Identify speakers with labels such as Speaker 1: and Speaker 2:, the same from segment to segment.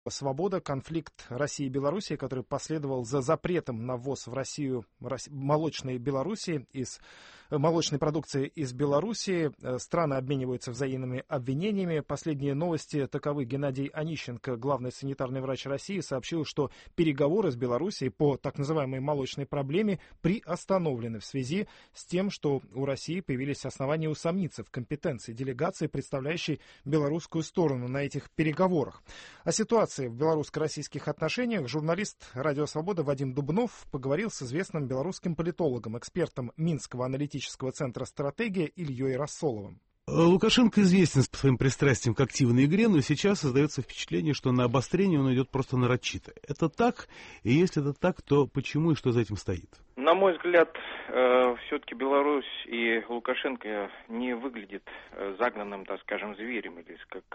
Speaker 1: Свобода, конфликт России и Белоруссии, который последовал за запретом на ввоз в Россию молочной продукции из Белоруссии. Страны обмениваются взаимными обвинениями. Последние новости таковы. Геннадий Онищенко, главный санитарный врач России, сообщил, что переговоры с Белоруссией по так называемой молочной проблеме приостановлены в связи с тем, что у России появились основания усомниться в компетенции делегации, представляющей белорусскую сторону на этих переговорах. О ситуации в белорусско-российских отношениях журналист «Радио Свобода» Вадим Дубнов поговорил с известным белорусским политологом, экспертом Минского аналитического центра «Стратегия» Ильей Рассоловым.
Speaker 2: Лукашенко известен своим пристрастием к активной игре, но сейчас создается впечатление, что на обострение он идет просто нарочито. Это так? И если это так, то почему и что за этим стоит?
Speaker 3: На мой взгляд, все-таки Беларусь и Лукашенко не выглядит загнанным, так скажем, зверем, или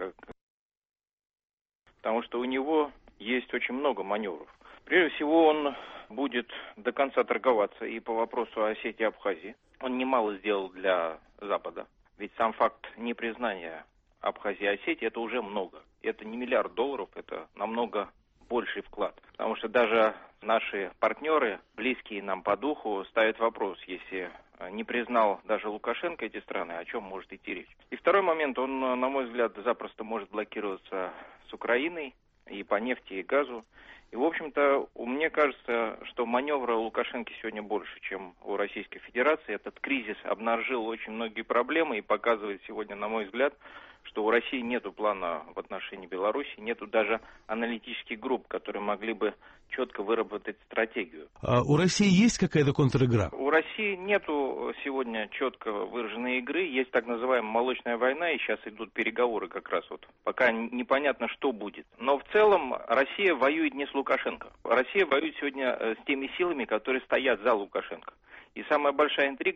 Speaker 3: потому что у него есть очень много маневров. Прежде всего, он будет до конца торговаться и по вопросу Осетии и Абхазии. Он немало сделал для Запада. Ведь сам факт непризнания Абхазии и Осетии – это уже много. Это не $1 миллиард, это намного больший вклад. Потому что даже наши партнеры, близкие нам по духу, ставят вопрос, если не признал даже Лукашенко эти страны, о чем может идти речь. И второй момент, он, на мой взгляд, запросто может блокироваться с Украиной и по нефти и газу. И, в общем-то, мне кажется, что маневра у Лукашенко сегодня больше, чем у Российской Федерации. Этот кризис обнажил очень многие проблемы и показывает сегодня, на мой взгляд, что у России нету плана в отношении Беларуси, нету даже аналитических групп, которые могли бы четко выработать стратегию.
Speaker 2: А у России есть какая-то контр-игра?
Speaker 3: У России нету сегодня четко выраженной игры. Есть так называемая молочная война, и сейчас идут переговоры как раз вот. Пока непонятно, что будет. Но в целом Россия воюет не с Лукашенко. Россия воюет сегодня с теми силами, которые стоят за Лукашенко. И самая большая интрига